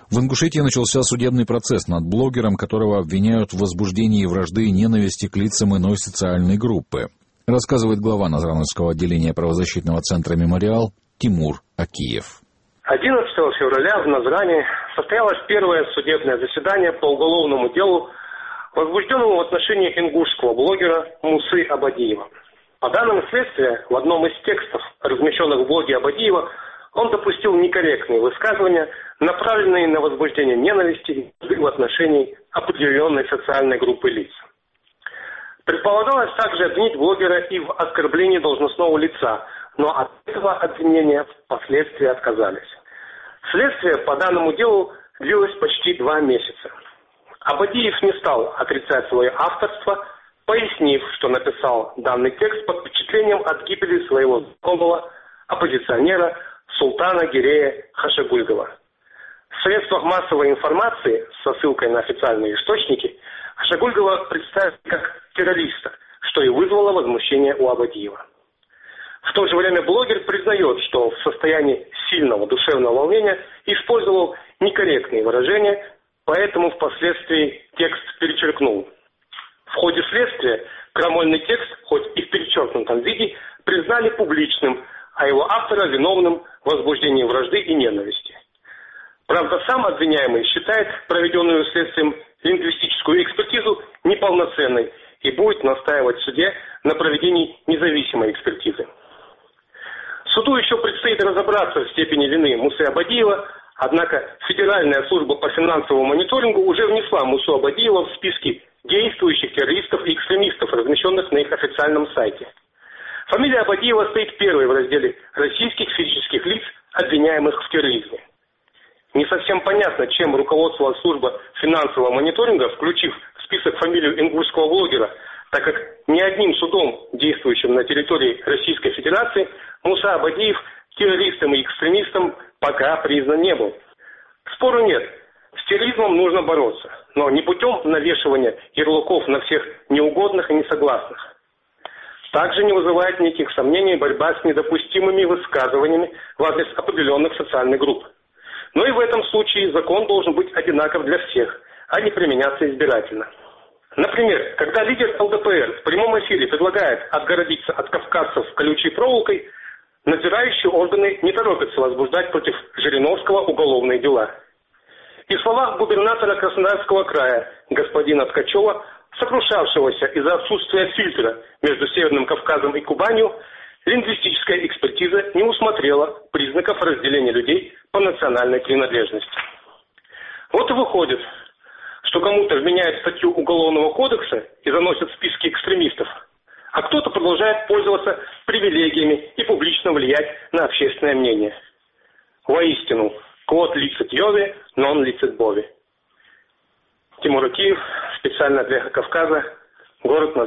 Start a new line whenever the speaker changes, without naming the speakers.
В Ингушетии начался судебный процесс над блогером, которого обвиняют в возбуждении вражды и ненависти к лицам иной социальной группы. Рассказывает глава Назрановского отделения правозащитного центра «Мемориал» Тимур Акиев.
11 февраля в Назране состоялось первое судебное заседание по уголовному делу, возбужденному в отношении ингушского блогера Мусы Абадиева. По данным следствия, в одном из текстов, размещенных в блоге Абадиева, он допустил некорректные высказывания, направленные на возбуждение ненависти в отношении определенной социальной группы лиц. Предполагалось также обвинить блогера и в оскорблении должностного лица, но от этого обвинения впоследствии отказались. Следствие по данному делу длилось почти 2 месяца. Абадиев не стал отрицать свое авторство, пояснив, что написал данный текст под впечатлением от гибели своего знакомого оппозиционера Султана Гирея Хашагульгова. В средствах массовой информации со ссылкой на официальные источники Хашагульгова представили как террориста, что и вызвало возмущение у Абадиева. В то же время блогер признает, что в состоянии сильного душевного волнения использовал некорректные выражения, поэтому впоследствии текст перечеркнул. В ходе следствия крамольный текст, хоть и в перечеркнутом виде, признали публичным, а его автора виновным в возбуждении вражды и ненависти. Правда, сам обвиняемый считает проведенную следствием лингвистическую экспертизу неполноценной и будет настаивать в суде на проведении независимой экспертизы. Суду еще предстоит разобраться в степени вины Мусы Абадиева, однако Федеральная служба по финансовому мониторингу уже внесла Мусу Абадиева в списки действующих террористов и экстремистов, размещенных на их официальном сайте. Фамилия Абадиева стоит первой в разделе российских физических лиц, обвиняемых в терроризме. Не совсем понятно, чем руководствовалась служба финансового мониторинга, включив в список фамилию ингушского блогера, так как ни одним судом, действующим на территории Российской Федерации, Муса Абадиев террористом и экстремистом пока признан не был. Спору нет. С терроризмом нужно бороться, но не путем навешивания ярлыков на всех неугодных и несогласных. Также не вызывает никаких сомнений борьба с недопустимыми высказываниями в адрес определенных социальных групп. Но и в этом случае закон должен быть одинаков для всех, а не применяться избирательно. Например, когда лидер ЛДПР в прямом эфире предлагает отгородиться от кавказцев колючей проволокой, надзирающие органы не торопятся возбуждать против Жириновского уголовные дела. И в словах губернатора Краснодарского края господина Ткачева, сокрушавшегося из-за отсутствия фильтра между Северным Кавказом и Кубанью, лингвистическая экспертиза не усмотрела признаков разделения людей по национальной принадлежности. Вот и выходит, что кому-то вменяют статью Уголовного кодекса и заносят в списки экстремистов, а кто-то продолжает пользоваться привилегиями и публично влиять на общественное мнение. Воистину, quod licet Iove, non licet bovi. Тимур Акиев, специально для Кавказа, город Назрань.